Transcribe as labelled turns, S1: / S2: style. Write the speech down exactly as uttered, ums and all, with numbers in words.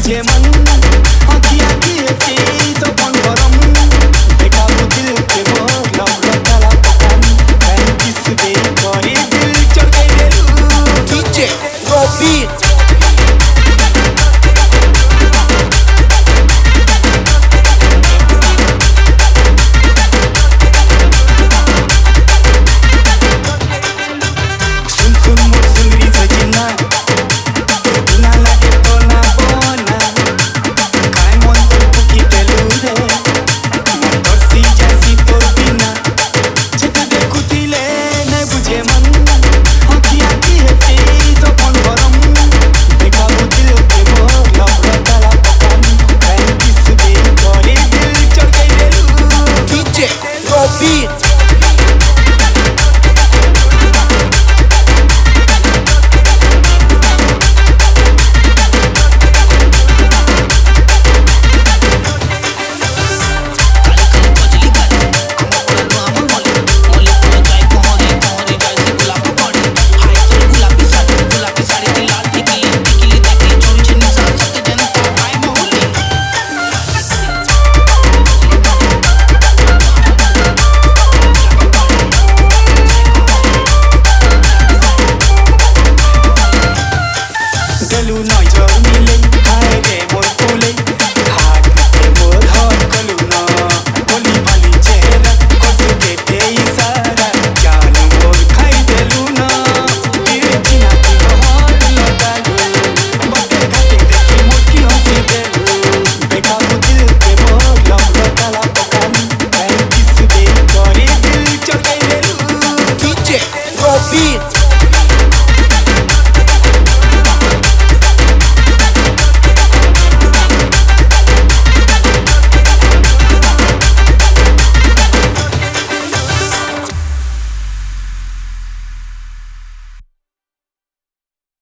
S1: बुझे मन आँखियाँ किए थी तो कौन गरम देखा वो दिल के मोर लव लताला पकान मैं किस दे करे दिल चढ़ गए रू
S2: डीजे रॉबिट Beat